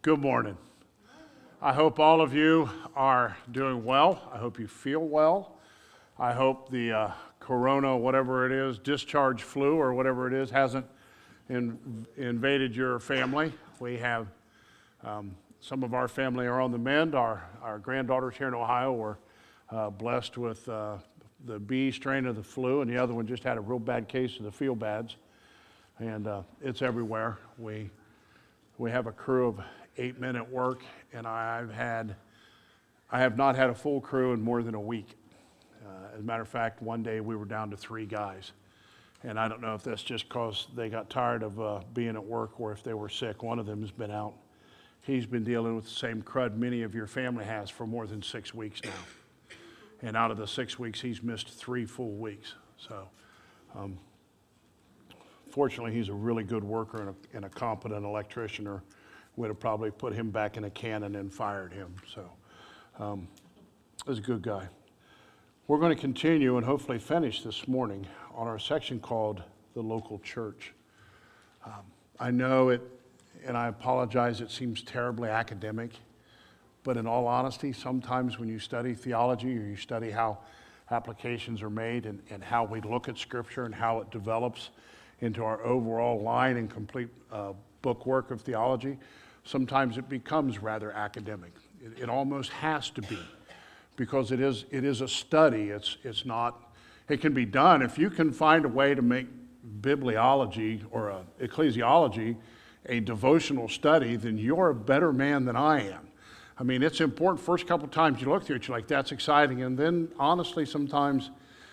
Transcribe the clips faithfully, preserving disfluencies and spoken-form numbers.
Good morning. I hope all of you are doing well. I hope you feel well. I hope the uh, corona, whatever it is, discharge flu or whatever it is, hasn't in, invaded your family. We have um, some of our family are on the mend. Our, our granddaughters here in Ohio were uh, blessed with uh, the B strain of the flu, and the other one just had a real bad case of the feel bads. And uh, it's everywhere. We we have a crew of eight men at work, and I've had I have not had a full crew in more than a week. Uh, as a matter of fact, one day we were down to three guys, and I don't know if that's just because they got tired of uh, being at work or if they were sick. One of them has been out. He's been dealing with the same crud many of your family has for more than six weeks now, and out of the six weeks, he's missed three full weeks. So. Um, Fortunately, he's a really good worker and a, and a competent electrician, or we'd have probably put him back in a cannon and fired him. So, um, he's a good guy. We're going to continue and hopefully finish this morning on our section called The Local Church. Um, I know it, and I apologize, it seems terribly academic, but in all honesty, sometimes when you study theology or you study how applications are made and, and how we look at Scripture and how it develops into our overall line and complete uh, book work of theology, sometimes it becomes rather academic. It, it almost has to be, because it is it is a study. It's it's not. It can be done if you can find a way to make bibliology or a ecclesiology a devotional study. Then you're a better man than I am. I mean, it's important. First couple times you look through it, you're like, that's exciting, and then honestly, sometimes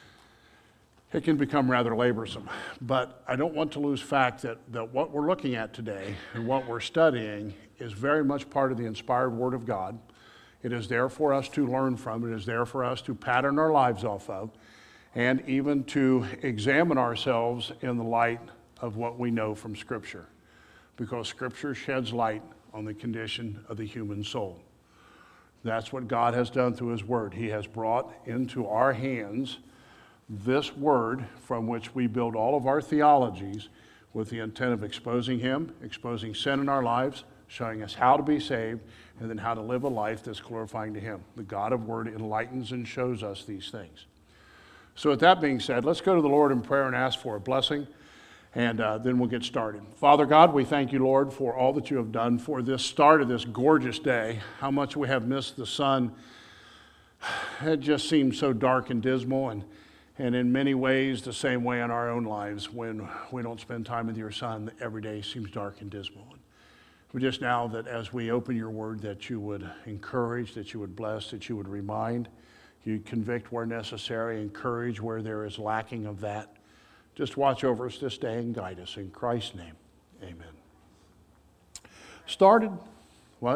it can become rather laborsome. But I don't want to lose fact that, that what we're looking at today and what we're studying is very much part of the inspired Word of God. It is there for us to learn from. It is there for us to pattern our lives off of, and even to examine ourselves in the light of what we know from Scripture, because Scripture sheds light on the condition of the human soul. That's what God has done through His Word. He has brought into our hands this Word from which we build all of our theologies with the intent of exposing Him, exposing sin in our lives, showing us how to be saved, and then how to live a life that's glorifying to Him. The God of Word enlightens and shows us these things. So with that being said, let's go to the Lord in prayer and ask for a blessing, and uh, then we'll get started. Father God, we thank you, Lord, for all that you have done for this start of this gorgeous day, how much we have missed the sun. It just seems so dark and dismal, and And in many ways, the same way in our own lives, when we don't spend time with your Son, every day seems dark and dismal. We just now that as we open your word, that you would encourage, that you would bless, that you would remind, you'd convict where necessary, encourage where there is lacking of that. Just watch over us this day and guide us. In Christ's name, amen. Started, what?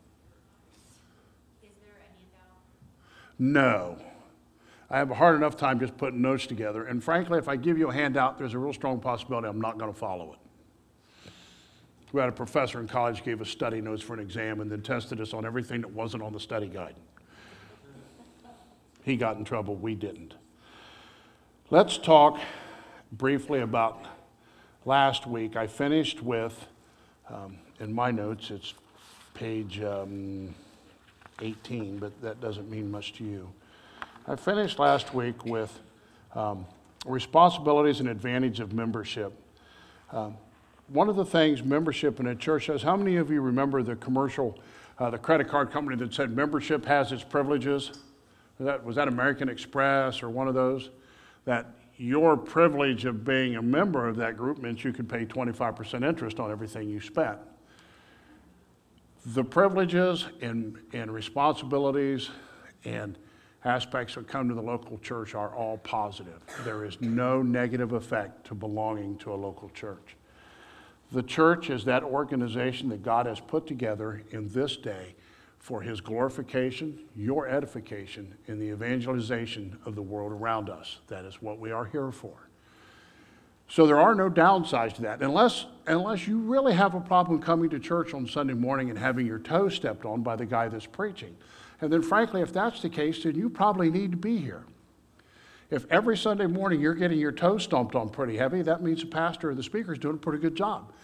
Is there a handout? No. I have a hard enough time just putting notes together. And frankly, if I give you a handout, there's a real strong possibility I'm not going to follow it. We had a professor in college gave us study notes for an exam and then tested us on everything that wasn't on the study guide. He got in trouble, we didn't. Let's talk briefly about last week. I finished with, um, in my notes, it's page um, eighteen, but that doesn't mean much to you. I finished last week with um, responsibilities and advantage of membership. Um, one of the things membership in a church has, how many of you remember the commercial, uh, the credit card company that said membership has its privileges? Was that, was that American Express or one of those? That your privilege of being a member of that group meant you could pay twenty-five percent interest on everything you spent. The privileges and, and responsibilities and aspects that come to the local church are all positive. There is no negative effect to belonging to a local church. The church is that organization that God has put together in this day for His glorification, your edification, and the evangelization of the world around us. That is what we are here for. So there are no downsides to that, unless, unless you really have a problem coming to church on Sunday morning and having your toes stepped on by the guy that's preaching. And then frankly, if that's the case, then you probably need to be here. If every Sunday morning you're getting your toes stomped on pretty heavy, that means the pastor or the speaker is doing a pretty good job.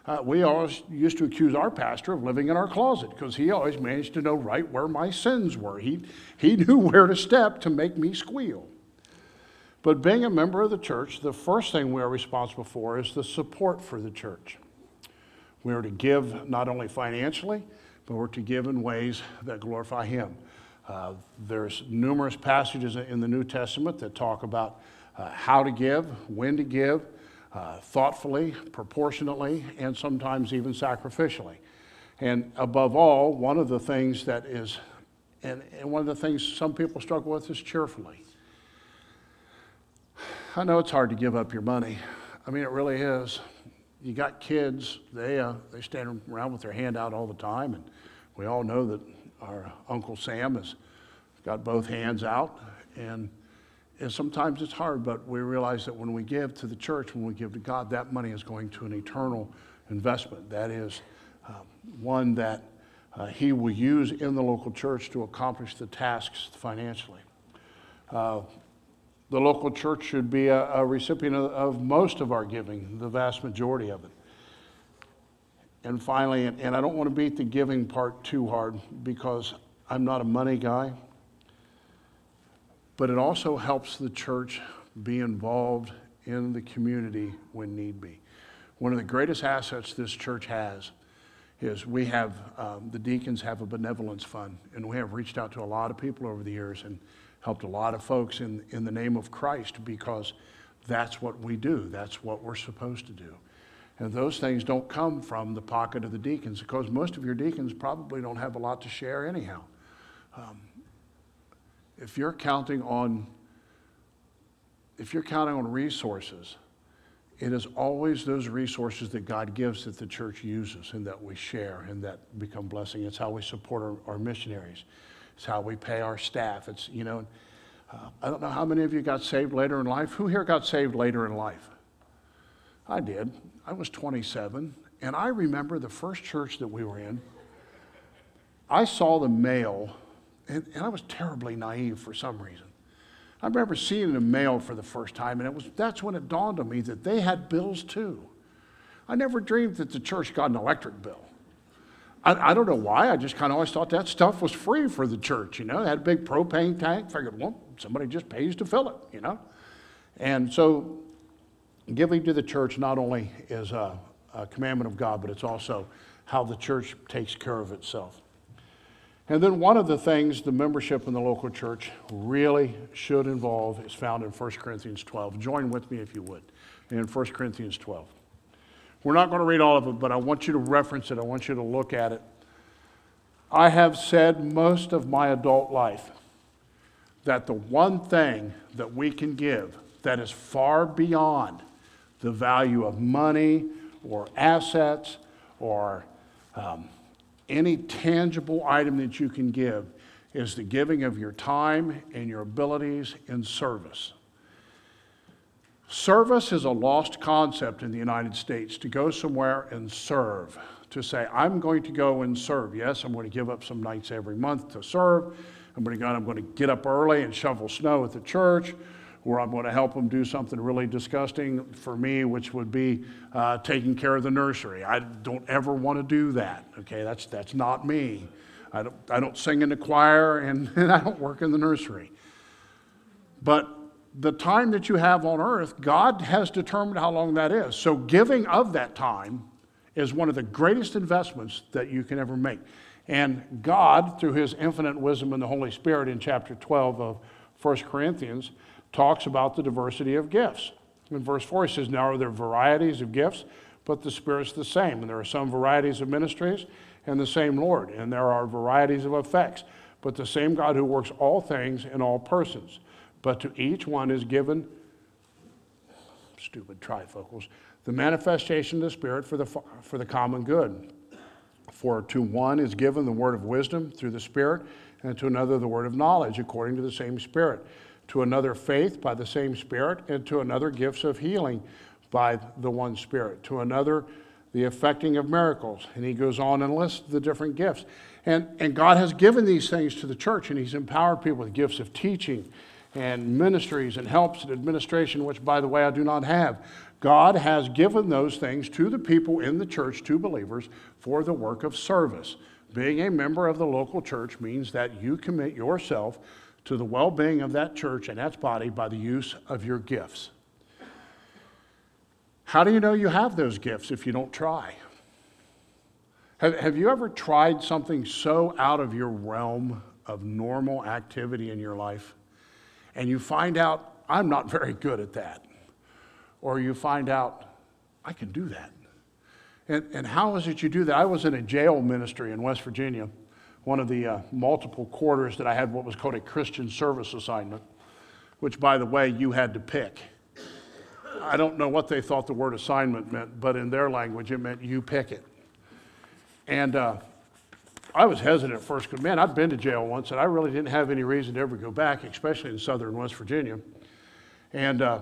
Uh, we always used to accuse our pastor of living in our closet because he always managed to know right where my sins were. He, he knew where to step to make me squeal. But being a member of the church, the first thing we are responsible for is the support for the church. We are to give not only financially, but we're to give in ways that glorify Him. Uh, there's numerous passages in the New Testament that talk about uh, how to give, when to give, uh, thoughtfully, proportionately, and sometimes even sacrificially. And above all, one of the things that is, and, and one of the things some people struggle with is cheerfully. I know it's hard to give up your money. I mean, it really is. You got kids, they uh, they stand around with their hand out all the time, and we all know that our Uncle Sam has got both hands out, and, and sometimes it's hard, but we realize that when we give to the church, when we give to God, that money is going to an eternal investment. That is uh, one that uh, He will use in the local church to accomplish the tasks financially. Uh, The local church should be a, a recipient of, of most of our giving, the vast majority of it. And finally, and, and I don't want to beat the giving part too hard because I'm not a money guy, but it also helps the church be involved in the community when need be. One of the greatest assets this church has is we have, um, the deacons have a benevolence fund, and we have reached out to a lot of people over the years and helped a lot of folks in, in the name of Christ because that's what we do. That's what we're supposed to do. And those things don't come from the pocket of the deacons because most of your deacons probably don't have a lot to share anyhow. Um, if you're counting on, if you're counting on resources, it is always those resources that God gives that the church uses and that we share and that become blessing. It's how we support our, our missionaries. It's how we pay our staff. It's, you know, uh, I don't know how many of you got saved later in life. Who here got saved later in life? I did. I was twenty-seven, and I remember the first church that we were in. I saw the mail, and, and I was terribly naive for some reason. I remember seeing the mail for the first time, and it was that's when it dawned on me that they had bills too. I never dreamed that the church got an electric bill. I, I don't know why. I just kind of always thought that stuff was free for the church. You know, they had a big propane tank. Figured, well, somebody just pays to fill it. You know, and so giving to the church not only is a, a commandment of God, but it's also how the church takes care of itself. And then one of the things the membership in the local church really should involve is found in First Corinthians twelve. Join with me if you would in First Corinthians twelve. We're not going to read all of it, but I want you to reference it. I want you to look at it. I have said most of my adult life that the one thing that we can give that is far beyond the value of money or assets or um, any tangible item that you can give is the giving of your time and your abilities in service. Service is a lost concept in the United States, to go somewhere and serve, to say, I'm going to go and serve. Yes, I'm going to give up some nights every month to serve. I'm going to go, I'm going to get up early and shovel snow at the church, or I'm going to help them do something really disgusting for me, which would be uh, taking care of the nursery. I don't ever want to do that, okay? That's that's not me. I don't, I don't sing in the choir, and, and I don't work in the nursery. But the time that you have on earth, God has determined how long that is. So giving of that time is one of the greatest investments that you can ever make. And God, through His infinite wisdom and the Holy Spirit in chapter twelve of First Corinthians, talks about the diversity of gifts. In verse four, he says, now are there varieties of gifts, but the Spirit's the same. And there are some varieties of ministries, and the same Lord. And there are varieties of effects, but the same God who works all things in all persons. But to each one is given, stupid trifocals, the manifestation of the Spirit for the, for the common good. For to one is given the word of wisdom through the Spirit, and to another the word of knowledge according to the same Spirit. To another faith by the same Spirit, and to another gifts of healing by the one Spirit. To another the effecting of miracles. And he goes on and lists the different gifts. And, and God has given these things to the church, and He's empowered people with gifts of teaching and ministries and helps and administration, which, by the way, I do not have. God has given those things to the people in the church, to believers, for the work of service. Being a member of the local church means that you commit yourself to the well-being of that church and its body by the use of your gifts. How do you know you have those gifts if you don't try? Have, have you ever tried something so out of your realm of normal activity in your life, and you find out, I'm not very good at that? Or you find out, I can do that. And, and how is it you do that? I was in a jail ministry in West Virginia, one of the uh, multiple quarters that I had what was called a Christian service assignment, which, by the way, you had to pick. I don't know what they thought the word assignment meant, but in their language, it meant you pick it. And uh, I was hesitant at first because, man, I'd been to jail once, and I really didn't have any reason to ever go back, especially in southern West Virginia. And uh,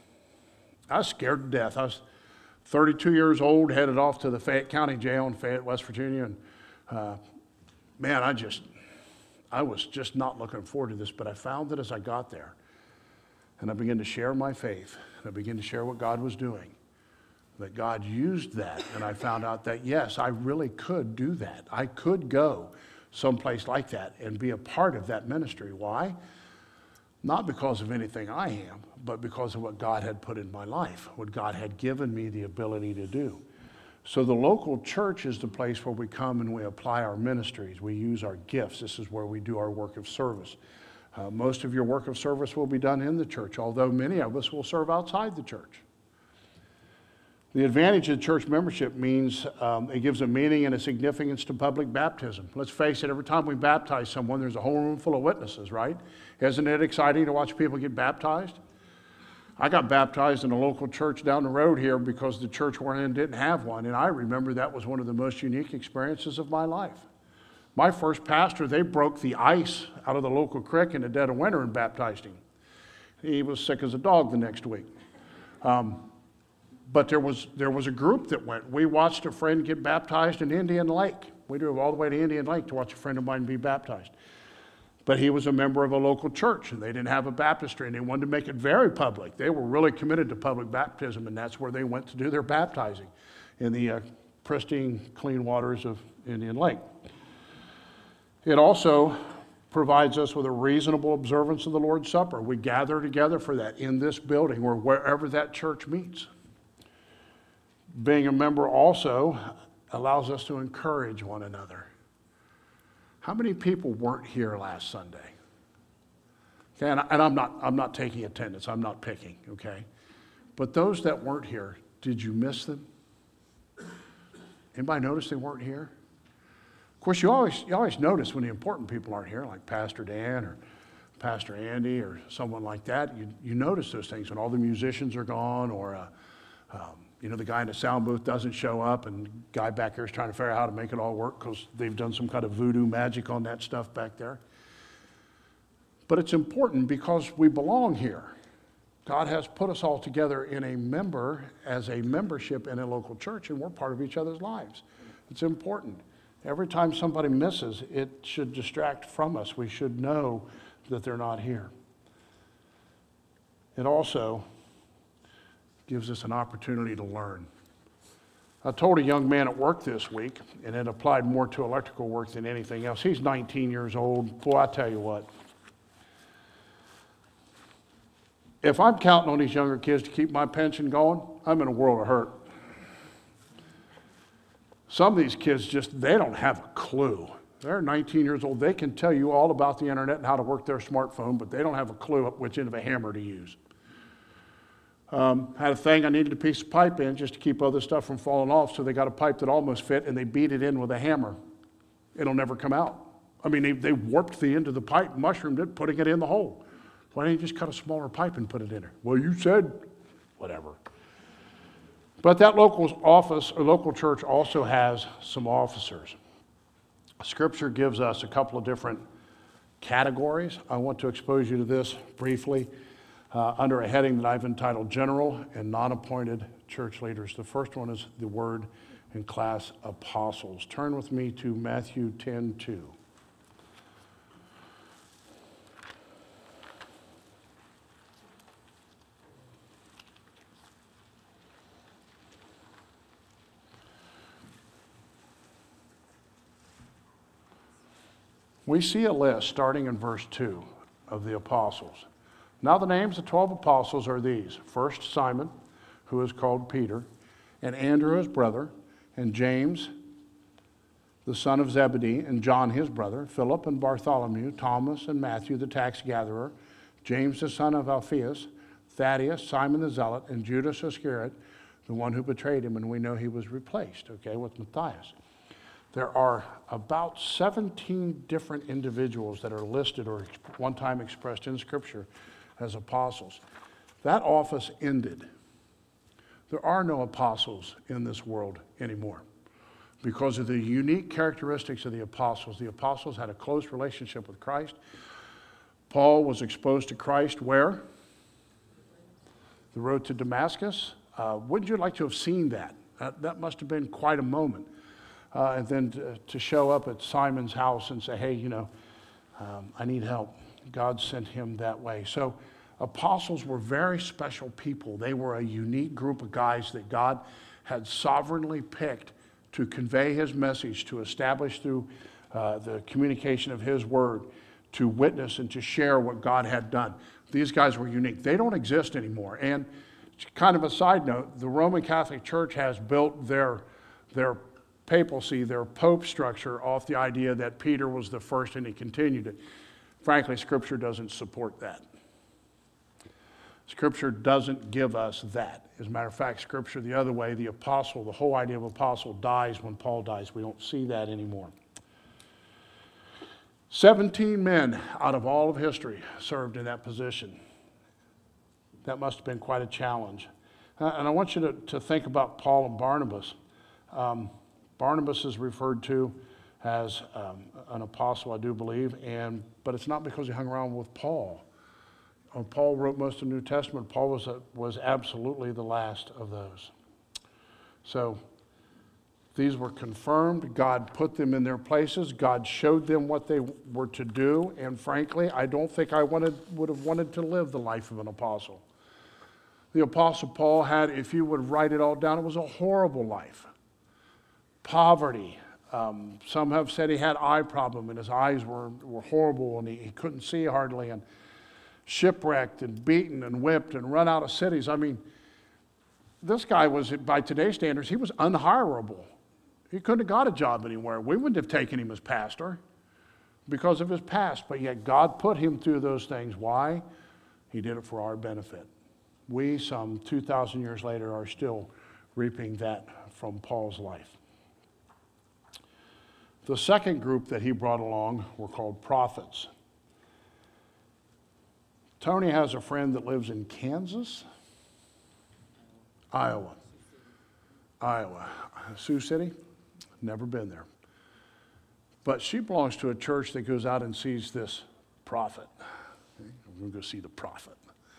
I was scared to death. I was thirty-two years old, headed off to the Fayette County Jail in Fayette, West Virginia. And uh, man, I just, I was just not looking forward to this. But I found that as I got there, and I began to share my faith, and I began to share what God was doing, that God used that. And I found out that, yes, I really could do that. I could go someplace like that and be a part of that ministry. Why? Not because of anything I am, but because of what God had put in my life, what God had given me the ability to do. So the local church is the place where we come and we apply our ministries. We use our gifts. This is where we do our work of service. Uh, most of your work of service will be done in the church, although many of us will serve outside the church. The advantage of church membership means um, it gives a meaning and a significance to public baptism. Let's face it, every time we baptize someone, there's a whole room full of witnesses, right? Isn't it exciting to watch people get baptized? I got baptized in a local church down the road here because the church we're in didn't have one, and I remember that was one of the most unique experiences of my life. My first pastor, they broke the ice out of the local creek in the dead of winter and baptized him. He was sick as a dog the next week. Um, But there was there was a group that went. We watched a friend get baptized in Indian Lake. We drove all the way to Indian Lake to watch a friend of mine be baptized. But he was a member of a local church, and they didn't have a baptistry, and they wanted to make it very public. They were really committed to public baptism, and that's where they went to do their baptizing, in the uh, pristine, clean waters of Indian Lake. It also provides us with a reasonable observance of the Lord's Supper. We gather together for that in this building or wherever that church meets. Being a member also allows us to encourage one another. How many people weren't here last Sunday? Okay, and, I, and I'm not I'm not taking attendance. I'm not picking, okay? But those that weren't here, did you miss them? Anybody notice they weren't here? Of course, you always you always notice when the important people aren't here, like Pastor Dan or Pastor Andy or someone like that. You you notice those things when all the musicians are gone, or uh, um, you know, the guy in the sound booth doesn't show up, and the guy back there is trying to figure out how to make it all work because they've done some kind of voodoo magic on that stuff back there. But it's important because we belong here. God has put us all together in a member, as a membership in a local church, and we're part of each other's lives. It's important. Every time somebody misses, it should distract from us. We should know that they're not here. It also gives us an opportunity to learn. I told a young man at work this week, and it applied more to electrical work than anything else. He's nineteen years old. Boy, I tell you what. If I'm counting on these younger kids to keep my pension going, I'm in a world of hurt. Some of these kids just, they don't have a clue. They're nineteen years old. They can tell you all about the internet and how to work their smartphone, but they don't have a clue at which end of a hammer to use. Um, had a thing, I needed a piece of pipe in just to keep other stuff from falling off, so they got a pipe that almost fit, and they beat it in with a hammer. It'll never come out. I mean, they, they warped the end of the pipe, mushroomed it, putting it in the hole. Why didn't you just cut a smaller pipe and put it in there? Well, you said, whatever. But that local office, or local church, also has some officers. Scripture gives us a couple of different categories. I want to expose you to this briefly. Uh, under a heading that I've entitled General and Non-Appointed Church Leaders. The first one is the word in class, apostles. Turn with me to Matthew ten two. we see a list starting in verse two of the apostles. Now the names of twelve apostles are these. First, Simon, who is called Peter, and Andrew his brother, and James, the son of Zebedee, and John his brother, Philip and Bartholomew, Thomas and Matthew the tax gatherer, James the son of Alphaeus, Thaddeus, Simon the Zealot, and Judas Iscariot, the one who betrayed him, and we know he was replaced, okay, with Matthias. There are about seventeen different individuals that are listed or one time expressed in Scripture as apostles. That office ended. There are no apostles in this world anymore because of the unique characteristics of the apostles. The apostles had a close relationship with Christ. Paul was exposed to Christ where? The road to Damascus. Uh, wouldn't you like to have seen that? That, that must have been quite a moment. Uh, and then to, to show up at Simon's house and say, hey, you know, um, I need help. God sent him that way. So apostles were very special people. They were a unique group of guys that God had sovereignly picked to convey his message, to establish through uh, the communication of his word, to witness and to share what God had done. These guys were unique. They don't exist anymore. And kind of a side note, the Roman Catholic Church has built their, their papacy, their pope structure off the idea that Peter was the first and he continued it. Frankly, Scripture doesn't support that. Scripture doesn't give us that. As a matter of fact, Scripture the other way, the apostle, the whole idea of apostle dies when Paul dies. We don't see that anymore. seventeen men out of all of history served in that position. That must have been quite a challenge. Uh, and I want you to, to think about Paul and Barnabas. Um, Barnabas is referred to as um, an apostle, I do believe, and but it's not because he hung around with Paul. When Paul wrote most of the New Testament, Paul was, a, was absolutely the last of those. So these were confirmed. God put them in their places. God showed them what they were to do. And frankly, I don't think I wanted, would have wanted to live the life of an apostle. The Apostle Paul had, if you would write it all down, it was a horrible life. Poverty. Um, some have said he had eye problem and his eyes were, were horrible and he, he couldn't see hardly, and shipwrecked and beaten and whipped and run out of cities. I mean, this guy was, by today's standards, he was unhireable. He couldn't have got a job anywhere. We wouldn't have taken him as pastor because of his past, but yet God put him through those things. Why? He did it for our benefit. We, some two thousand years later, are still reaping that from Paul's life. The second group that he brought along were called prophets. Tony has a friend that lives in Kansas, Iowa. Iowa. Sioux City? Never been there. But she belongs to a church that goes out and sees this prophet. Okay, we're going to go see the prophet.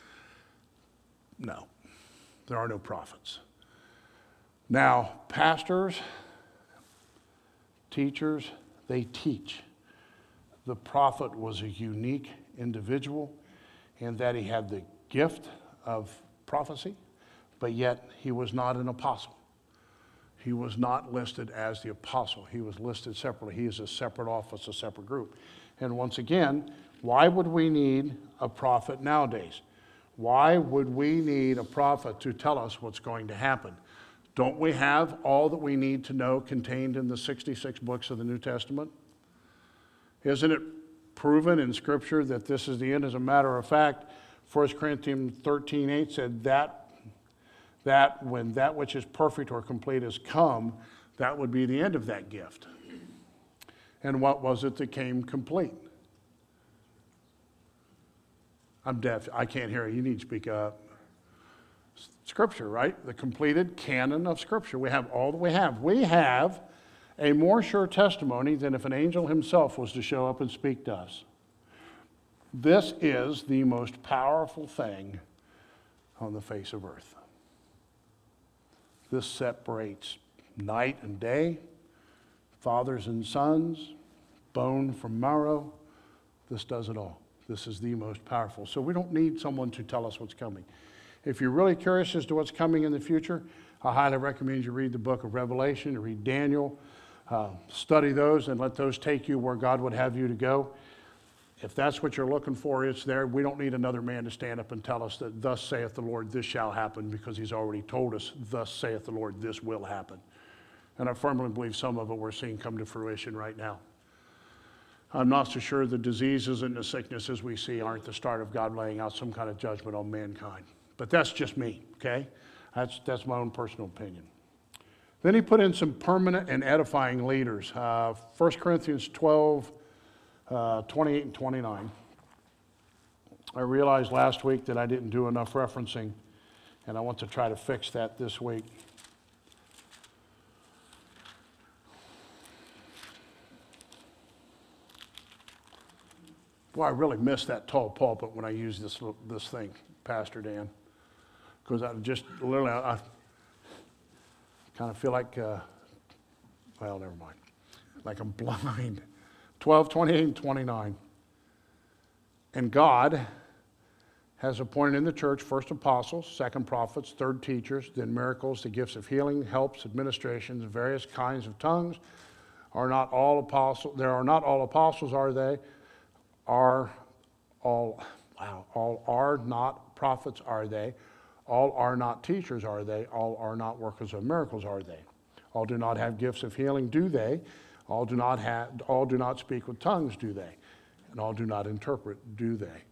No, there are no prophets. Now, pastors, teachers, they teach. The prophet was a unique individual in that he had the gift of prophecy, but yet he was not an apostle. He was not listed as the apostle. He was listed separately. He is a separate office, a separate group. And once again, why would we need a prophet nowadays? Why would we need a prophet to tell us what's going to happen? Don't we have all that we need to know contained in the sixty-six books of the New Testament? Isn't it proven in Scripture that this is the end? As a matter of fact, First Corinthians thirteen eight said that, that when that which is perfect or complete is come, that would be the end of that gift. And what was it that came complete? I'm deaf. I can't hear you. You need to speak up. Scripture, right? The completed canon of Scripture. We have all that we have. We have a more sure testimony than if an angel himself was to show up and speak to us. This is the most powerful thing on the face of earth. This separates night and day, fathers and sons, bone from marrow. This does it all. This is the most powerful. So we don't need someone to tell us what's coming. If you're really curious as to what's coming in the future, I highly recommend you read the book of Revelation, you read Daniel, Uh, study those and let those take you where God would have you to go. If that's what you're looking for, it's there. We don't need another man to stand up and tell us that thus saith the Lord, this shall happen, because he's already told us, thus saith the Lord, this will happen. And I firmly believe some of it we're seeing come to fruition right now. I'm not so sure the diseases and the sicknesses we see aren't the start of God laying out some kind of judgment on mankind. But that's just me, okay? That's, that's my own personal opinion. Then he put in some permanent and edifying leaders. Uh, First Corinthians twelve, uh, twenty-eight and twenty-nine. I realized last week that I didn't do enough referencing, and I want to try to fix that this week. Boy, I really miss that tall pulpit when I use this, this thing, Pastor Dan, because I just literally, I, I kind of feel like, uh, well, never mind, like I'm blind. twelve, twenty-eight, and twenty-nine. And God has appointed in the church first apostles, second prophets, third teachers, then miracles, the gifts of healing, helps, administrations, various kinds of tongues. Are not all apostles, there are not all apostles, are they? Are all, wow, all are not prophets, are they? All are not teachers, are they? All are not workers of miracles, are they? All do not have gifts of healing, do they? All do not have, all do not speak with tongues, do they? And all do not interpret, do they?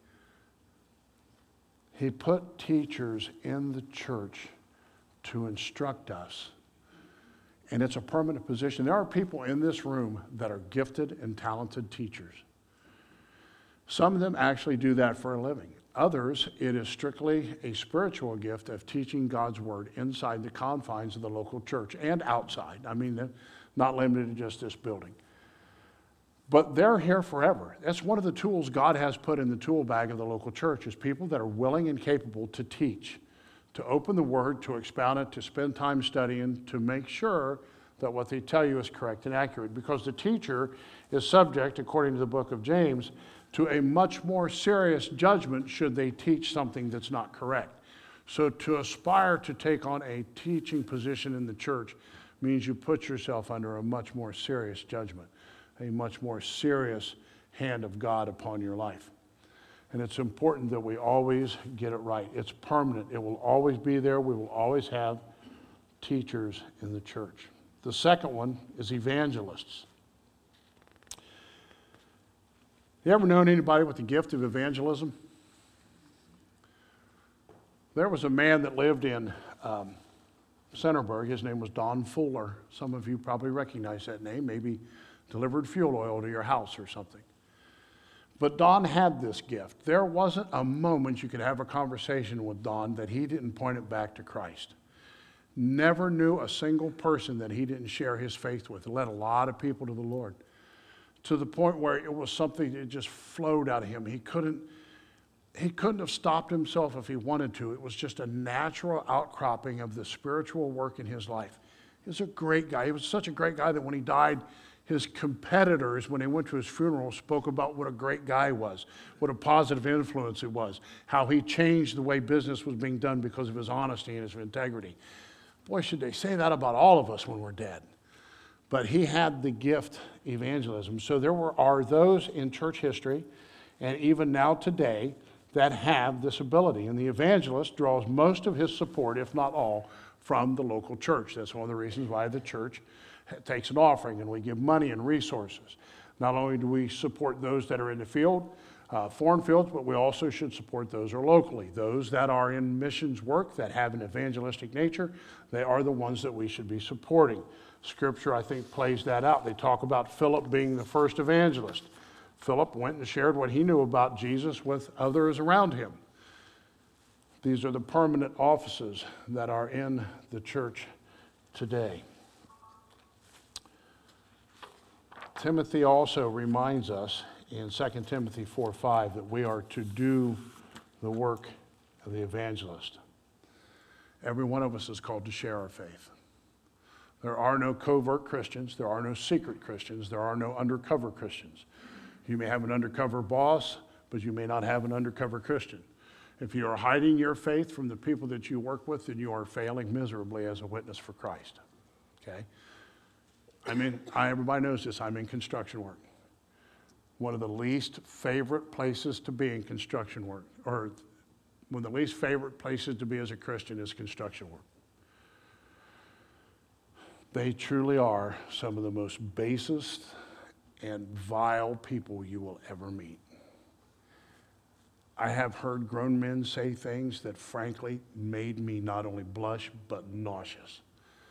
He put teachers in the church to instruct us. And it's a permanent position. There are people in this room that are gifted and talented teachers. Some of them actually do that for a living. Others, it is strictly a spiritual gift of teaching God's word inside the confines of the local church and outside. I mean, not limited to just this building. But they're here forever. That's one of the tools God has put in the tool bag of the local church, is people that are willing and capable to teach, to open the word, to expound it, to spend time studying, to make sure that what they tell you is correct and accurate. Because the teacher is subject, according to the book of James, to a much more serious judgment should they teach something that's not correct. So to aspire to take on a teaching position in the church means you put yourself under a much more serious judgment, a much more serious hand of God upon your life. And it's important that we always get it right. It's permanent. It will always be there. We will always have teachers in the church. The second one is evangelists. You ever known anybody with the gift of evangelism? There was a man that lived in um, Centerburg. His name was Don Fuller. Some of you probably recognize that name, maybe delivered fuel oil to your house or something. But Don had this gift. There wasn't a moment you could have a conversation with Don that he didn't point it back to Christ. Never knew a single person that he didn't share his faith with. Led a lot of people to the Lord, to the point where it was something that just flowed out of him. He couldn't, he couldn't have stopped himself if he wanted to. It was just a natural outcropping of the spiritual work in his life. He was a great guy. He was such a great guy that when he died, his competitors, when they went to his funeral, spoke about what a great guy he was, what a positive influence he was, how he changed the way business was being done because of his honesty and his integrity. Boy, should they say that about all of us when we're dead. But he had the gift evangelism. So there were, are those in church history, and even now today, that have this ability. And the evangelist draws most of his support, if not all, from the local church. That's one of the reasons why the church takes an offering and we give money and resources. Not only do we support those that are in the field, uh, foreign fields, but we also should support those who are locally. Those that are in missions work, that have an evangelistic nature, they are the ones that we should be supporting. Scripture, I think, plays that out. They talk about Philip being the first evangelist. Philip went and shared what he knew about Jesus with others around him. These are the permanent offices that are in the church today. Timothy also reminds us in Second Timothy four five that we are to do the work of the evangelist. Every one of us is called to share our faith. There are no covert Christians. There are no secret Christians. There are no undercover Christians. You may have an undercover boss, but you may not have an undercover Christian. If you are hiding your faith from the people that you work with, then you are failing miserably as a witness for Christ. Okay? I mean, I, everybody knows this, I'm in construction work. One of the least favorite places to be in construction work, or one of the least favorite places to be as a Christian is construction work. They truly are some of the most basest and vile people you will ever meet. I have heard grown men say things that frankly made me not only blush, but nauseous.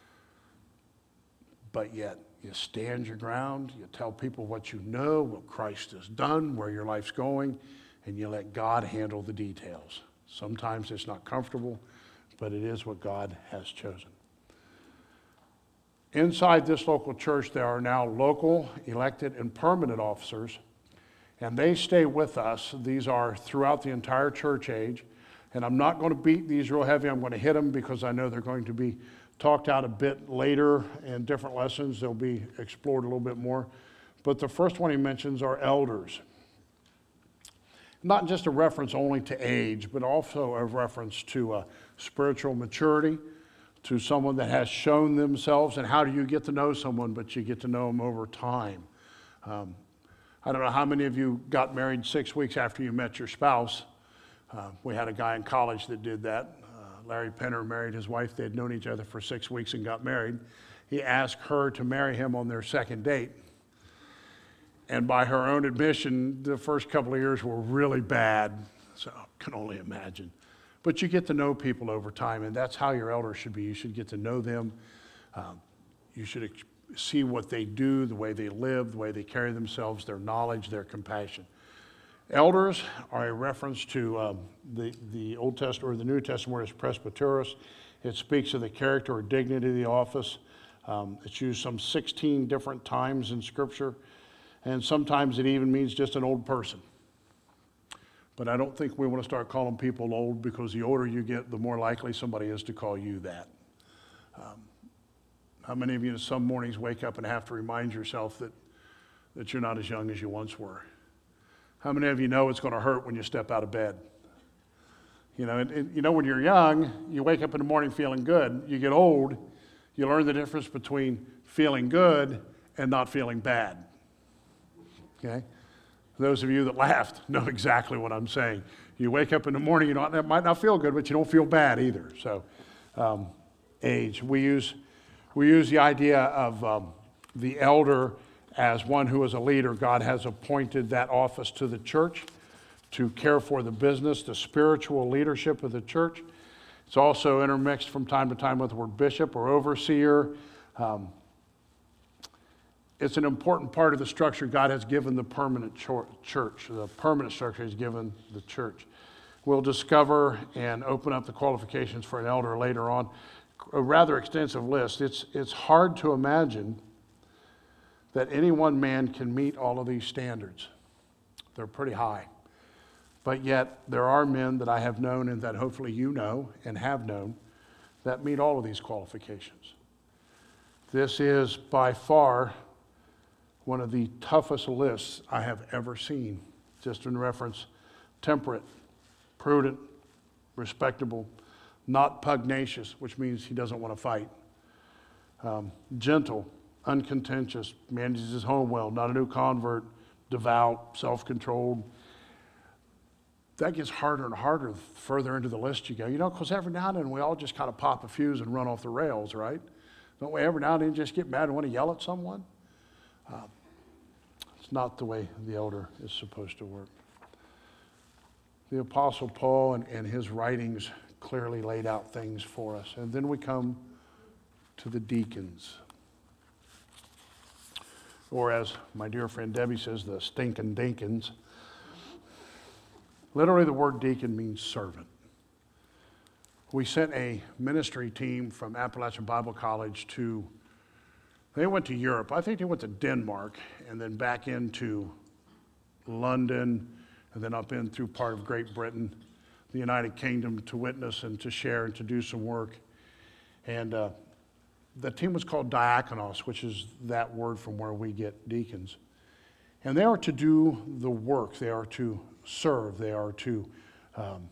But yet, you stand your ground, you tell people what you know, what Christ has done, where your life's going, and you let God handle the details. Sometimes it's not comfortable, but it is what God has chosen. Inside this local church, there are now local, elected, and permanent officers, and they stay with us. These are throughout the entire church age, and I'm not going to beat these real heavy. I'm going to hit them because I know they're going to be talked out a bit later in different lessons. They'll be explored a little bit more. But the first one he mentions are elders. Not just a reference only to age, but also a reference to uh, spiritual maturity, to someone that has shown themselves. And how do you get to know someone, but you get to know them over time. Um, I don't know how many of you got married six weeks after you met your spouse. Uh, we had a guy in college that did that. Uh, Larry Penner married his wife. They had known each other for six weeks and got married. He asked her to marry him on their second date. And by her own admission, the first couple of years were really bad. So I can only imagine. But you get to know people over time, and that's how your elders should be. You should get to know them. Um, you should ex- see what they do, the way they live, the way they carry themselves, their knowledge, their compassion. Elders are a reference to um, the, the Old Testament or the New Testament word is presbyteros. It speaks of the character or dignity of the office. Um, it's used some sixteen different times in Scripture, and sometimes it even means just an old person. But I don't think we want to start calling people old, because the older you get, the more likely somebody is to call you that. Um, how many of you some mornings wake up and have to remind yourself that, that you're not as young as you once were? How many of you know it's going to hurt when you step out of bed? You know, and, and, you know, when you're young, you wake up in the morning feeling good. You get old, you learn the difference between feeling good and not feeling bad. Okay? Those of you that laughed know exactly what I'm saying. You wake up in the morning, you know, it might not feel good, but you don't feel bad either. So, um, age. We use, we use the idea of um, the elder as one who is a leader. God has appointed that office to the church to care for the business, the spiritual leadership of the church. It's also intermixed from time to time with the word bishop or overseer. Um, It's an important part of the structure God has given the permanent church. The permanent structure He's given the church. We'll discover and open up the qualifications for an elder later on. A rather extensive list. It's, it's hard to imagine that any one man can meet all of these standards. They're pretty high. But yet, there are men that I have known and that hopefully you know and have known that meet all of these qualifications. This is by far one of the toughest lists I have ever seen, just in reference: temperate, prudent, respectable, not pugnacious, which means he doesn't want to fight, um, gentle, uncontentious, manages his home well, not a new convert, devout, self-controlled. That gets harder and harder the further into the list you go. You know, because every now and then we all just kind of pop a fuse and run off the rails, right? Don't we every now and then just get mad and want to yell at someone? Uh, it's not the way the elder is supposed to work. The Apostle Paul and, and his writings clearly laid out things for us. And then we come to the deacons. Or as my dear friend Debbie says, the stinking dinkins. Literally, the word deacon means servant. We sent a ministry team from Appalachian Bible College to, they went to Europe. I think they went to Denmark and then back into London and then up in through part of Great Britain, the United Kingdom, to witness and to share and to do some work. And uh, the team was called diakonos, which is that word from where we get deacons. And they are to do the work. They are to serve. They are to um,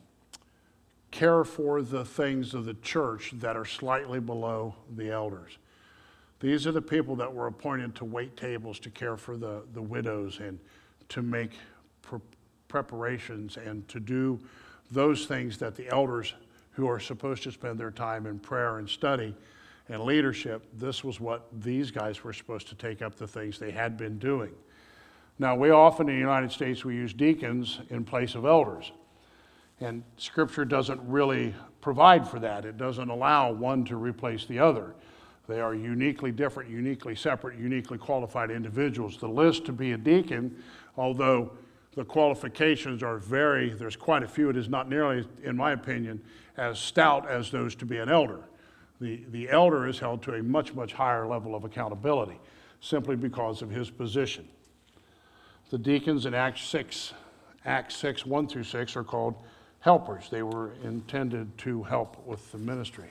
care for the things of the church that are slightly below the elders. These are the people that were appointed to wait tables, to care for the, the widows, and to make pre- preparations and to do those things that the elders who are supposed to spend their time in prayer and study and leadership, this was what these guys were supposed to take up the things they had been doing. Now, we often in the United States, we use deacons in place of elders. And Scripture doesn't really provide for that. It doesn't allow one to replace the other. They are uniquely different, uniquely separate, uniquely qualified individuals. The list to be a deacon, although the qualifications are very, there's quite a few, it is not nearly, in my opinion, as stout as those to be an elder. The, the elder is held to a much, much higher level of accountability, simply because of his position. The deacons in Acts six, Acts six, one through six are called helpers. They were intended to help with the ministry.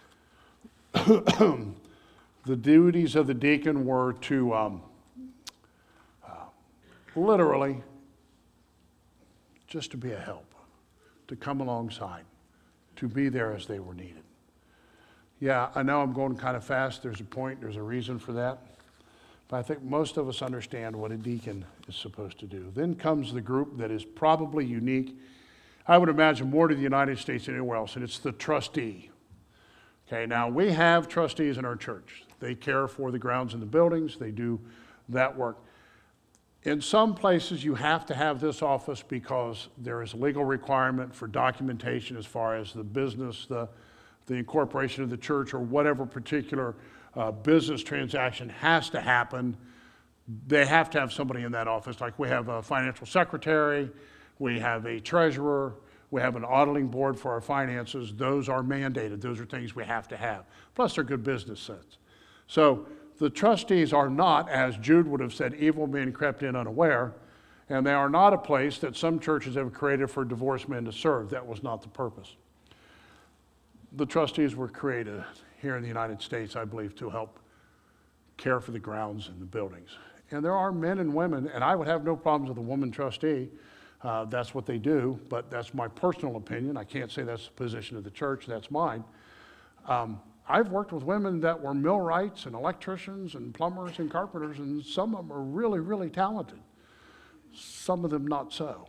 The duties of the deacon were to um, uh, literally just to be a help, to come alongside, to be there as they were needed. Yeah, I know I'm going kind of fast. There's a point, there's a reason for that. But I think most of us understand what a deacon is supposed to do. Then comes the group that is probably unique, I would imagine, more to the United States than anywhere else, and it's the trustee. Okay, now we have trustees in our church. They care for the grounds and the buildings. They do that work. In some places, you have to have this office because there is a legal requirement for documentation as far as the business, the, the incorporation of the church, or whatever particular uh, business transaction has to happen. They have to have somebody in that office. Like we have a financial secretary, we have a treasurer, we have an auditing board for our finances. Those are mandated. Those are things we have to have. Plus, they're good business sense. So the trustees are not, as Jude would have said, evil men crept in unaware, and they are not a place that some churches have created for divorced men to serve. That was not the purpose. The trustees were created here in the United States, I believe, to help care for the grounds and the buildings. And there are men and women, and I would have no problems with a woman trustee. Uh, that's what they do, but that's my personal opinion. I can't say that's the position of the church. That's mine. Um, I've worked with women that were millwrights and electricians and plumbers and carpenters, and some of them are really, really talented. Some of them not so.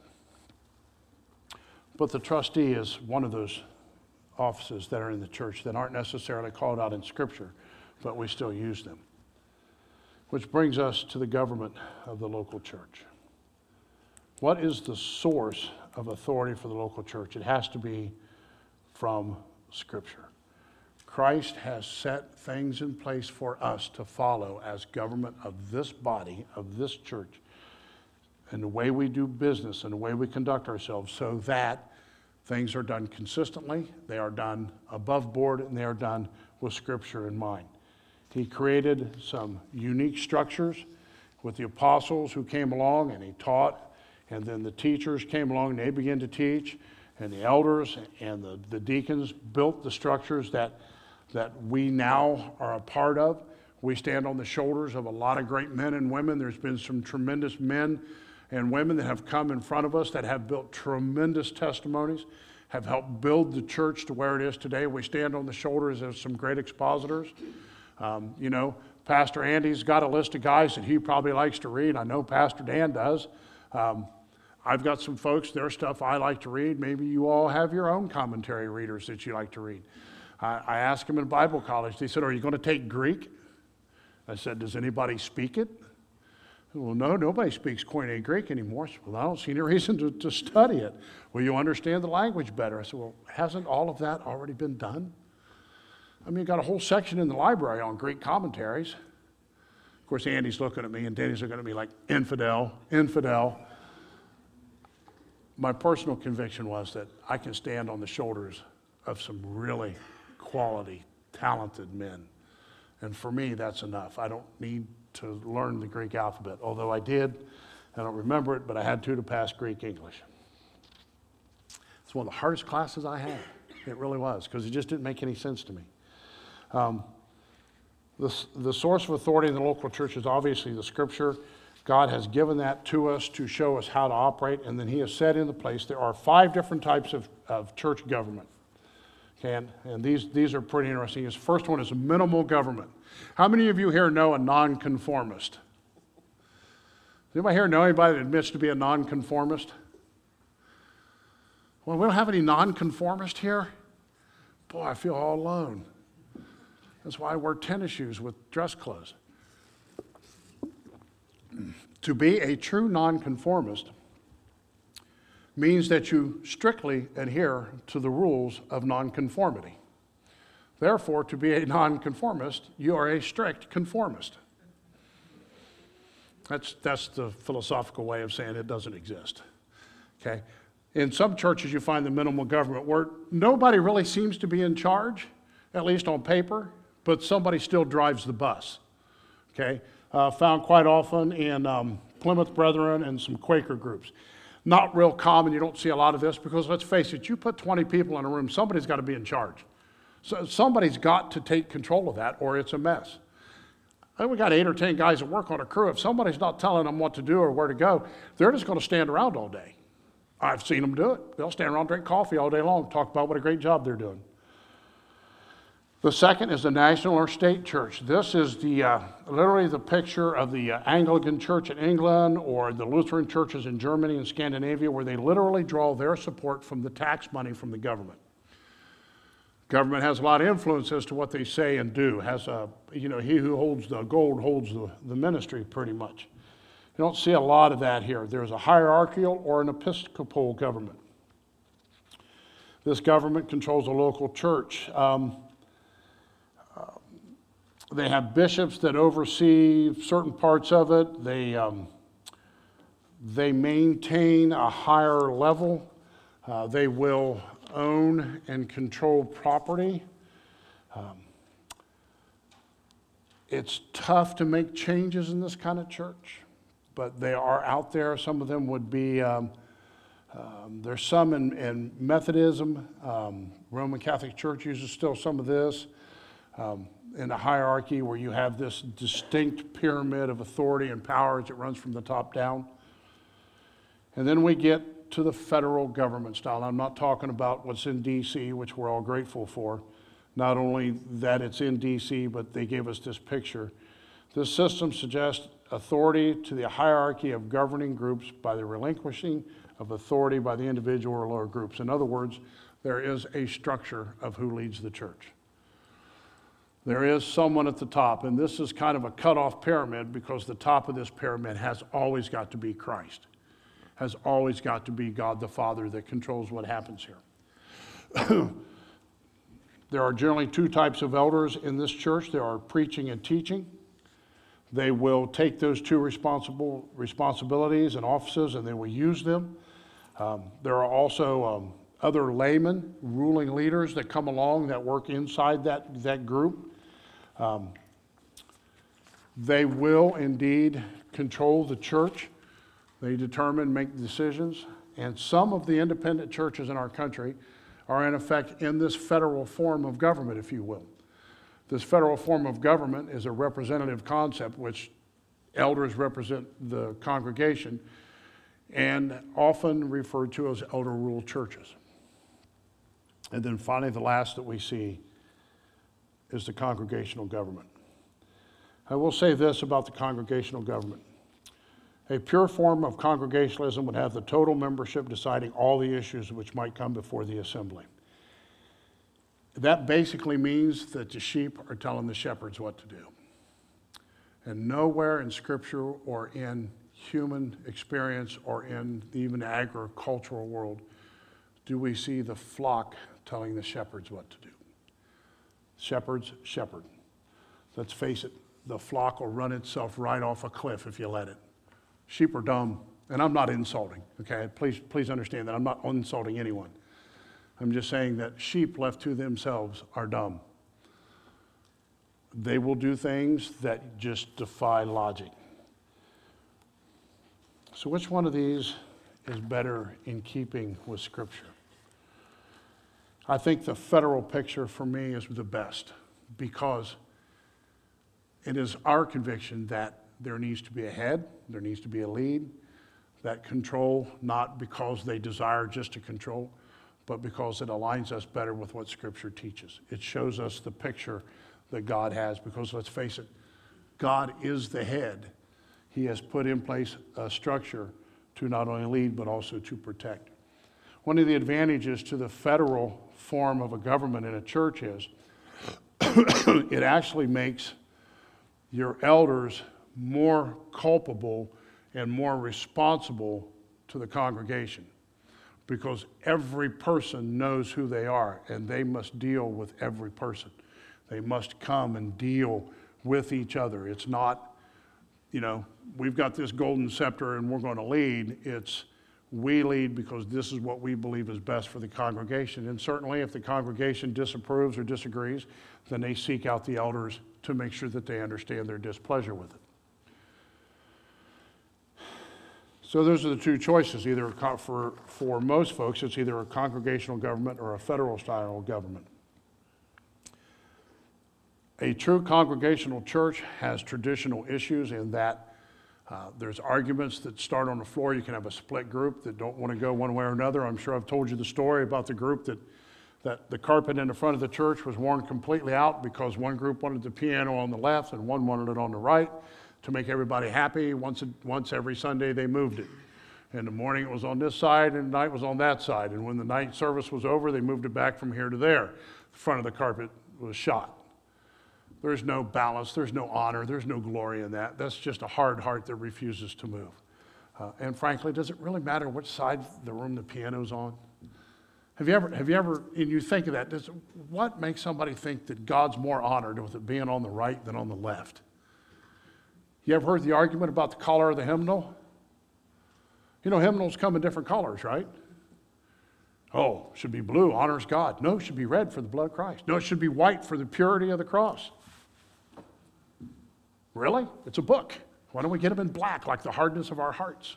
But the trustee is one of those offices that are in the church that aren't necessarily called out in Scripture, but we still use them. Which brings us to the government of the local church. What is the source of authority for the local church? It has to be from Scripture. Christ has set things in place for us to follow as government of this body, of this church, and the way we do business and the way we conduct ourselves, so that things are done consistently, they are done above board, and they are done with Scripture in mind. He created some unique structures with the apostles who came along and he taught, and then the teachers came along and they began to teach, and the elders and the, the deacons built the structures that, that we now are a part of. We stand on the shoulders of a lot of great men and women. There's been some tremendous men and women that have come in front of us that have built tremendous testimonies, have helped build the church to where it is today. We stand on the shoulders of some great expositors. Um, you know, Pastor Andy's got a list of guys that he probably likes to read. I know Pastor Dan does. Um, I've got some folks, their stuff I like to read. Maybe you all have your own commentary readers that you like to read. I, I asked them in Bible college, they said, "Are you going to take Greek?" I said, "Does anybody speak it?" "Well, no, nobody speaks Koine Greek anymore." I said, "Well, I don't see any reason to, to study it." "Well, you understand the language better." I said, "Well, hasn't all of that already been done? I mean, you got a whole section in the library on Greek commentaries." Of course, Andy's looking at me and Danny's looking at me like, infidel, infidel. My personal conviction was that I can stand on the shoulders of some really quality, talented men. And for me, that's enough. I don't need to learn the Greek alphabet, although I did. I don't remember it, but I had to to pass Greek English. It's one of the hardest classes I had. It really was, because it just didn't make any sense to me. Um, the, the source of authority in the local church is obviously the Scripture. God has given that to us to show us how to operate, and then he has set into place there are five different types of, of church government. Okay, and, and these, these are pretty interesting. This first one is minimal government. How many of you here know a nonconformist? Does anybody here know anybody that admits to be a nonconformist? Well, we don't have any nonconformists here. Boy, I feel all alone. That's why I wear tennis shoes with dress clothes. To be a true nonconformist means that you strictly adhere to the rules of nonconformity. Therefore, to be a nonconformist, you are a strict conformist. That's, that's the philosophical way of saying it doesn't exist. Okay? In some churches, you find the minimal government where nobody really seems to be in charge, at least on paper, but somebody still drives the bus. Okay? Uh, found quite often in um, Plymouth Brethren and some Quaker groups. Not real common, you don't see a lot of this because let's face it, you put twenty people in a room, somebody's got to be in charge. So somebody's got to take control of that or it's a mess. And we got eight or ten guys that work on a crew. If somebody's not telling them what to do or where to go, they're just going to stand around all day. I've seen them do it. They'll stand around, drink coffee all day long, talk about what a great job they're doing. The second is the national or state church. This is the uh, literally the picture of the uh, Anglican church in England or the Lutheran churches in Germany and Scandinavia, where they literally draw their support from the tax money from the government. Government has a lot of influence as to what they say and do. Has a, you know, he who holds the gold holds the, the ministry pretty much. You don't see a lot of that here. There's a hierarchical or an episcopal government. This government controls a local church. Um, They have bishops that oversee certain parts of it. They, um, they maintain a higher level. Uh, they will own and control property. Um, it's tough to make changes in this kind of church, but they are out there. Some of them would be, um, um, there's some in, in Methodism. Um, Roman Catholic Church uses still some of this. Um, in a hierarchy where you have this distinct pyramid of authority and power as it runs from the top down. And then we get to the federal government style. I'm not talking about what's in D C, which we're all grateful for. Not only that it's in D C, but they gave us this picture. This system suggests authority to the hierarchy of governing groups by the relinquishing of authority by the individual or lower groups. In other words, there is a structure of who leads the church. There is someone at the top, and this is kind of a cut-off pyramid because the top of this pyramid has always got to be Christ, has always got to be God the Father that controls what happens here. There are generally two types of elders in this church. There are preaching and teaching. They will take those two responsible responsibilities and offices, and they will use them. Um, there are also um, other laymen, ruling leaders that come along that work inside that, that group. Um, they will indeed control the church. They determine, make decisions. And some of the independent churches in our country are in effect in this federal form of government, if you will. This federal form of government is a representative concept, which elders represent the congregation and often referred to as elder ruled churches. And then finally, the last that we see is the congregational government. I will say this about the congregational government. A pure form of congregationalism would have the total membership deciding all the issues which might come before the assembly. That basically means that the sheep are telling the shepherds what to do. And nowhere in Scripture or in human experience or in even the agricultural world do we see the flock telling the shepherds what to do. Shepherds shepherd. Let's face it, the flock will run itself right off a cliff if you let it. Sheep are dumb, and I'm not insulting, okay? Please, please understand that I'm not insulting anyone. I'm just saying that sheep left to themselves are dumb. They will do things that just defy logic. So which one of these is better in keeping with Scripture? I think the federal picture for me is the best because it is our conviction that there needs to be a head, there needs to be a lead, that control, not because they desire just to control, but because it aligns us better with what Scripture teaches. It shows us the picture that God has, because let's face it, God is the head. He has put in place a structure to not only lead, but also to protect. One of the advantages to the federal form of a government in a church is it actually makes your elders more culpable and more responsible to the congregation, because every person knows who they are and they must deal with every person. They must come and deal with each other. It's not, you know, we've got this golden scepter and we're going to lead. It's we lead because this is what we believe is best for the congregation. And certainly if the congregation disapproves or disagrees, then they seek out the elders to make sure that they understand their displeasure with it. So those are the two choices. Either for, for most folks, it's either a congregational government or a federal style government. A true congregational church has traditional issues in that uh, there's arguments that start on the floor. You can have a split group that don't want to go one way or another. I'm sure I've told you the story about the group that, that the carpet in the front of the church was worn completely out because one group wanted the piano on the left and one wanted it on the right. To make everybody happy, once, once every Sunday they moved it. In the morning it was on this side and night was on that side. And when the night service was over, they moved it back from here to there. The front of the carpet was shot. There's no balance, there's no honor, there's no glory in that. That's just a hard heart that refuses to move. Uh, and frankly, does it really matter which side of the room the piano's on? Have you ever, have you ever, and you think of that, does, what makes somebody think that God's more honored with it being on the right than on the left? You ever heard the argument about the color of the hymnal? You know, hymnals come in different colors, right? Oh, it should be blue, honors God. No, it should be red for the blood of Christ. No, it should be white for the purity of the cross. Really? It's a book. Why don't we get them in black, like the hardness of our hearts?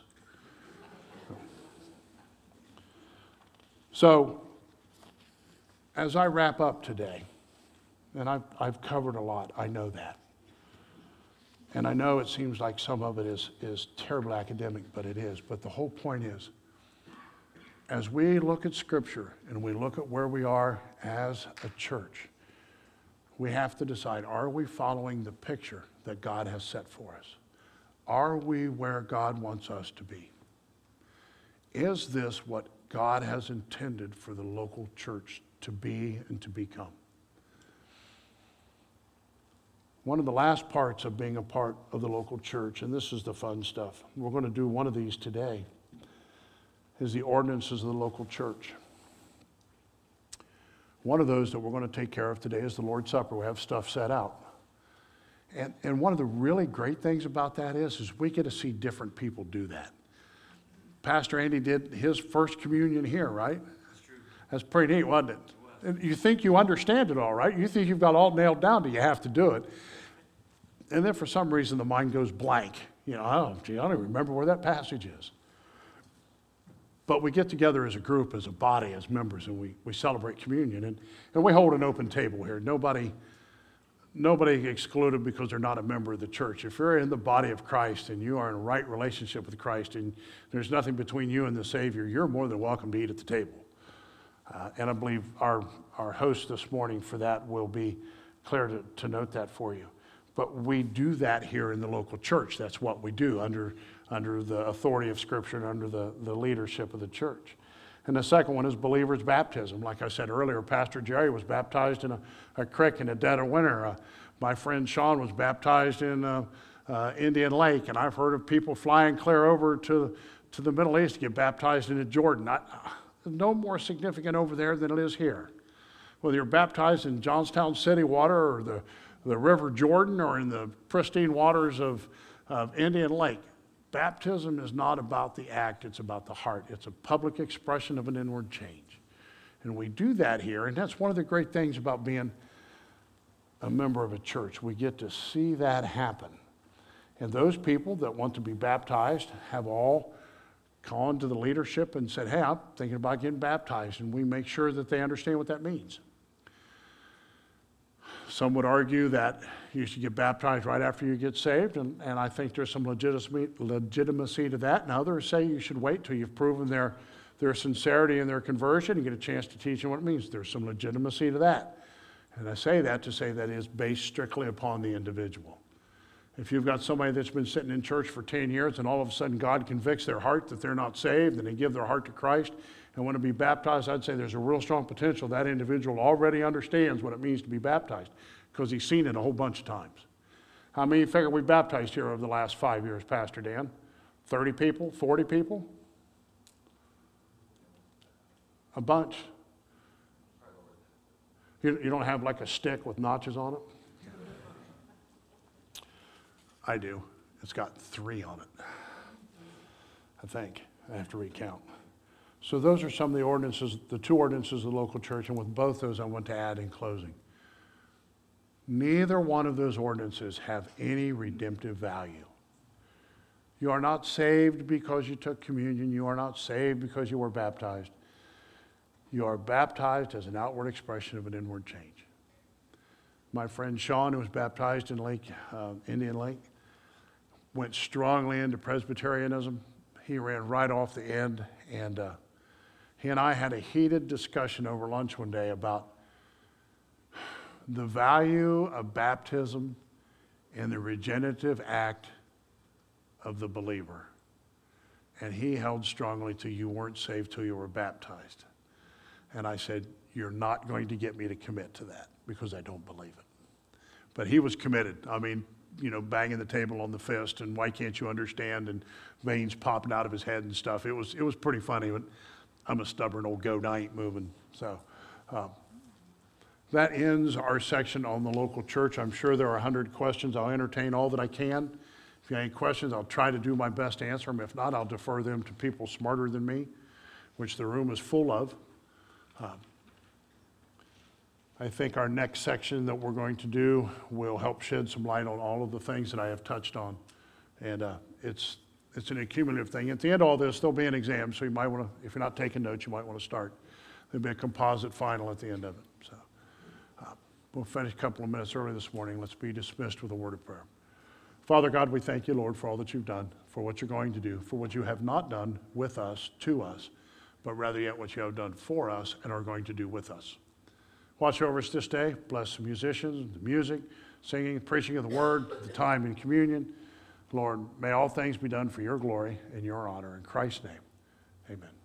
So, as I wrap up today, and I've, I've covered a lot, I know that. And I know it seems like some of it is, is terribly academic, but it is. But the whole point is, as we look at Scripture and we look at where we are as a church, we have to decide, are we following the picture that God has set for us? Are we where God wants us to be? Is this what God has intended for the local church to be and to become? One of the last parts of being a part of the local church, and this is the fun stuff, we're going to do one of these today, is the ordinances of the local church. One of those that we're going to take care of today is the Lord's Supper. We have stuff set out. And, and one of the really great things about that is, is we get to see different people do that. Pastor Andy did his first communion here, right? That's true. That's pretty neat, wasn't it? And you think you understand it all, right? You think you've got all nailed down, till you have to do it. And then for some reason the mind goes blank. You know, oh, gee, I don't even remember where that passage is. But we get together as a group, as a body, as members, and we, we celebrate communion. And, and we hold an open table here. Nobody, nobody excluded because they're not a member of the church. If you're in the body of Christ and you are in a right relationship with Christ and there's nothing between you and the Savior, you're more than welcome to eat at the table. Uh, and I believe our, our host this morning for that will be clear to, to note that for you. But we do that here in the local church. That's what we do under, under the authority of Scripture and under the, the leadership of the church. And the second one is believers' baptism. Like I said earlier, Pastor Jerry was baptized in a, a creek in the dead of winter. Uh, my friend Sean was baptized in uh, uh, Indian Lake. And I've heard of people flying clear over to, to the Middle East to get baptized into Jordan. I, no more significant over there than it is here. Whether you're baptized in Johnstown City water or the, the River Jordan or in the pristine waters of, of Indian Lake, baptism is not about the act, it's about the heart. It's a public expression of an inward change. And we do that here, and that's one of the great things about being a member of a church. We get to see that happen. And those people that want to be baptized have all gone to the leadership and said, hey, I'm thinking about getting baptized, and we make sure that they understand what that means. Some would argue that you should get baptized right after you get saved, and, and I think there's some legitimacy, legitimacy to that, and others say you should wait till you've proven their, their sincerity in their conversion and get a chance to teach them what it means. There's some legitimacy to that. And I say that to say that is based strictly upon the individual. If you've got somebody that's been sitting in church for ten years and all of a sudden God convicts their heart that they're not saved and they give their heart to Christ and want to be baptized, I'd say there's a real strong potential that individual already understands what it means to be baptized because he's seen it a whole bunch of times. How many figure we baptized here over the last five years, Pastor Dan? thirty people? forty people? A bunch. You, you don't have like a stick with notches on it? I do. It's got three on it, I think. I have to recount. So those are some of the ordinances, the two ordinances of the local church, and with both those I want to add in closing. Neither one of those ordinances have any redemptive value. You are not saved because you took communion. You are not saved because you were baptized. You are baptized as an outward expression of an inward change. My friend Sean, who was baptized in Lake, uh, Indian Lake, went strongly into Presbyterianism. He ran right off the end, and uh, he and I had a heated discussion over lunch one day about the value of baptism and the regenerative act of the believer. And he held strongly to you weren't saved till you were baptized. And I said, you're not going to get me to commit to that because I don't believe it. But he was committed. I mean, you know, banging the table on the fist and why can't you understand and veins popping out of his head and stuff. It was it was pretty funny, but I'm a stubborn old goat. I ain't moving. So uh, that ends our section on the local church. I'm sure there are a hundred questions. I'll entertain all that I can. If you have any questions, I'll try to do my best to answer them. If not, I'll defer them to people smarter than me, which the room is full of. Um, I think our next section that we're going to do will help shed some light on all of the things that I have touched on. And uh, it's it's an accumulative thing. At the end of all this, there'll be an exam, so you might want to, if you're not taking notes, you might want to start. There'll be a composite final at the end of it. So uh, we'll finish a couple of minutes early this morning. Let's be dismissed with a word of prayer. Father God, we thank you, Lord, for all that you've done, for what you're going to do, for what you have not done with us, to us, but rather yet what you have done for us and are going to do with us. Watch over us this day. Bless the musicians, the music, singing, preaching of the word, the time in communion. Lord, may all things be done for your glory and your honor. In Christ's name, amen.